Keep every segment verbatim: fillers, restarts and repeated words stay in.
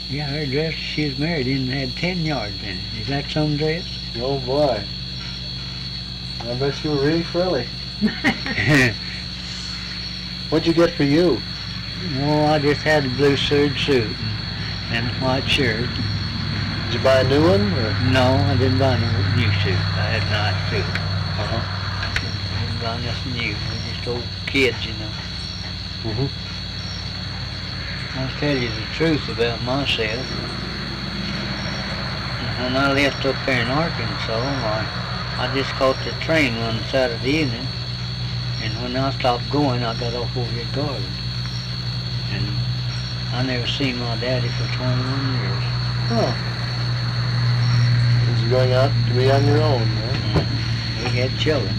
Yeah, her dress she was married in had ten yards in it. Is that some dress? Oh boy. I bet you were really frilly. What'd you get for you? Oh, I just had a blue serge suit and, and a white shirt. Did you buy a new one? Or? No, I didn't buy no new suit. I had a nice suit. Uh-huh. I didn't buy nothing new. We're just old kids, you know. Mm-hmm. I'll tell you the truth about myself. When I left up there in Arkansas, I, I just caught the train one Saturday evening, and when I stopped going, I got off over at Garland. And I never seen my daddy for twenty-one years. Huh. Was you going out to be on your own, huh? Mm-hmm. We had children.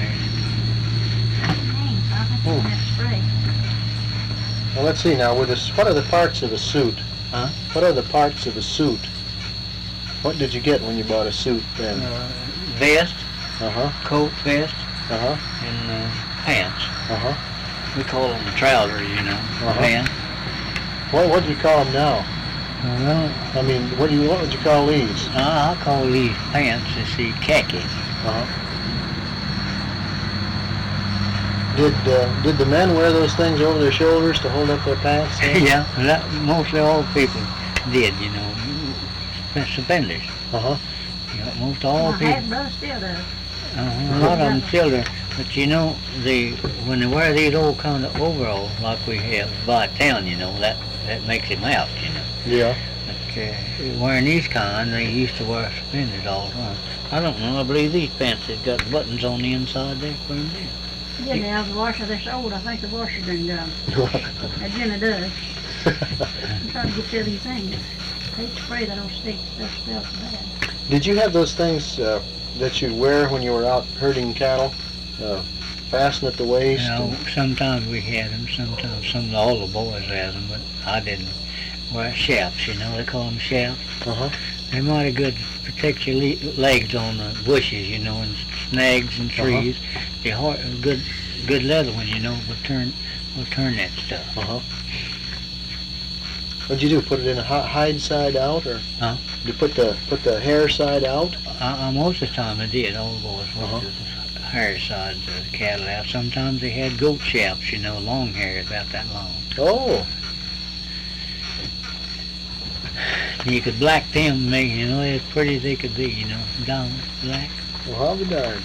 Hmm. Well, let's see now. With this, what are the parts of a suit? Huh? What are the parts of a suit? What did you get when you bought a suit then? Uh, vest, Uh-huh. coat, vest, Uh-huh. and uh, pants. Uh-huh. We call them trousers, you know, Uh-huh. pants. What what do you call them now? Well, I mean, what do you what would you call these? I, I call these pants, you see, khaki. Uh-huh. Did uh, did the men wear those things over their shoulders to hold up their pants? then? Yeah, that, mostly all people did, you know, suspenders. Uh-huh. You know, most all My people. half brother still does. Uh, a lot of them still do. But you know, the when they wear these old kind of overalls like we have by town, you know, that that makes them out, you know. Yeah. But uh, wearing these kind, they used to wear suspenders all the time. I don't know. I believe these pants have got buttons on the inside there for them. Yeah, now the washer, they're so old, I think the washer's been done. That Jenna does. I'm trying to get to these things. They spray that old stick stuff smells so bad. Did you have those things uh, that you wear when you were out herding cattle, uh, fastened at the waist? You know, and- sometimes we had them. Sometimes some all the boys had them, but I didn't. Wear shafts, you know. They call them shafts. Uh-huh. They're mighty good to protect your le- legs on the bushes, you know, and snags and trees. Uh-huh. They're hard, good, good leather one, you know. Will turn, will turn that stuff. Uh-huh. What'd you do? Put it in a hi- hide side out, or Huh? did you put the put the hair side out? I, I, most of the time I did. All the boys went Uh-huh. to the hair side of the cattle out. Sometimes they had goat shafts, you know, long hair about that long. Oh. You could black them, make you know, as pretty as they could be, you know, down black. Well, I'll be darned.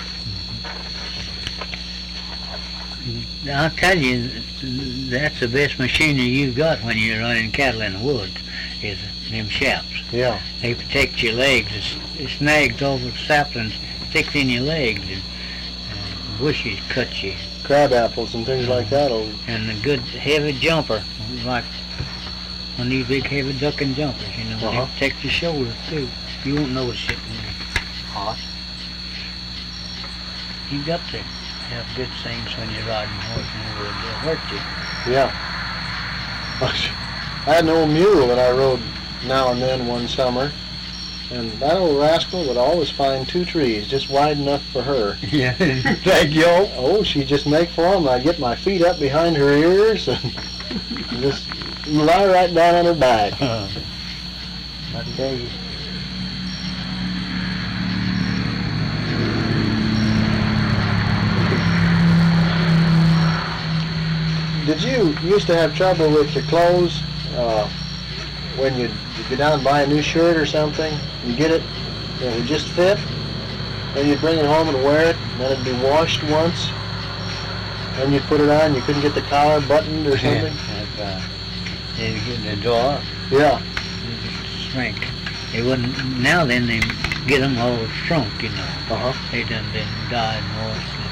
I'll tell you, that's the best machinery you've got when you're running cattle in the woods, is them shafts. Yeah. They protect your legs. It's, it snags over saplings, sticks in your legs, and uh, bushes cut you. Crab apples and things like that. Oh, And a good heavy jumper, like one of these big heavy ducking jumpers, you know, Uh-huh. they protect your shoulders too. You won't notice it when you're hot. You've got to have good things when you're riding a horse in the woods. They'll hurt you. yeah. I had an old mule that I rode now and then one summer, and that old rascal would always find two trees just wide enough for her. Yeah, thank you. Oh, she'd just make for them. I'd get my feet up behind her ears and just lie right down on her back. Uh, I tell you. Did you used to have trouble with your clothes uh, when you go down and buy a new shirt or something? You get it, and it would just fit, and you'd bring it home and wear it, and then it'd be washed once, and you'd put it on, you couldn't get the collar buttoned or something? That's, uh, they get in the drawer, Yeah. they shrink. They wouldn't, now then they get them all shrunk, you know. Uh-huh. They done been dyed and washed.